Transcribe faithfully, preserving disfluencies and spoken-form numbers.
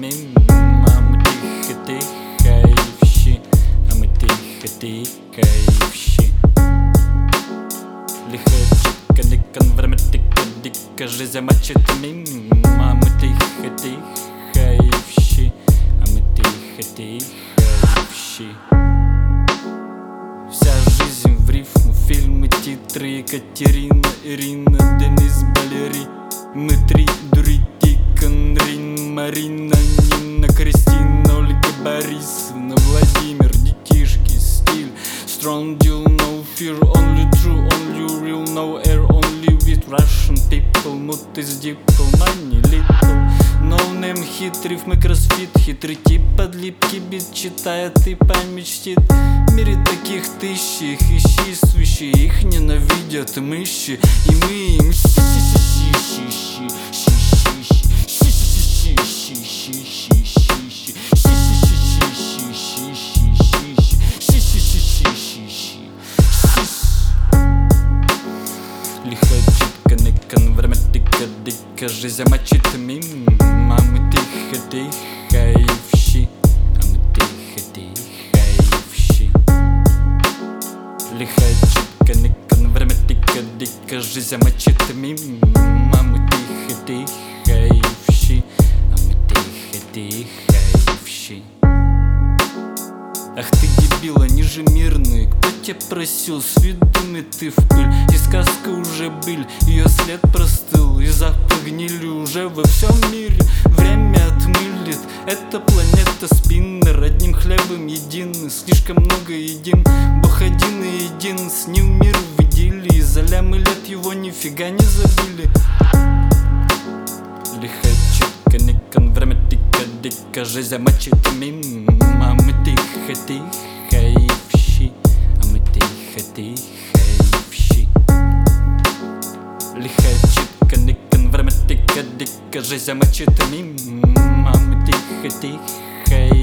мимо, а мы тихо-тихающие, а мы тихо-тихающие. Лихо, чика, никон, время тика-дика, жизнь мочит мимо, а мы тихо-тихающие, а мы тихо-тихающие. Вся жизнь в рифму, фильмы, титры, Екатерина, Ирина, Денис, Балери. Мы три дури, Тикон, Рин, Марина, Нина, Кристина, Ольга, Борисовна, Владимир, детишки, стиль. Strong deal, no fear, only true, only real, no air, only with Russian people. Mood is deep, money little. No name hit, рифмы, кроссфит, хитрый тип, подлипки, бит читает и память чтит. В мире таких тысячи, их ищи, свищи, их ненавидят мыши, и мы им жизнь мочит мимо, а мы тихо-тихающие, а мы тихо-тихающие. Лихо, читка, никон, время тика-дика, жизнь мочит мимо, а мы тихо-тихающие, а мы тихо-тихающие. Ах ты дебила, нижемирный, кто тебя просил, с видами ты в пыль. И сказка уже быль, ее след простыл, и запах гнили уже во всем мире. Время отмылит, эта планета спиннер, одним хлебом едины, слишком много едим. Бог один и един, с ним мир в идиллии, и за лямы лет его нифига не забили. Лихо, чика, никон, время тика-дика, жизнь мочит мимо, а мы тихо-тихающие, а мы тихо-тихающие. Лихо, читка, никон, время тика-дика, жизнь мочит мимо, а мы тихо-тихающие.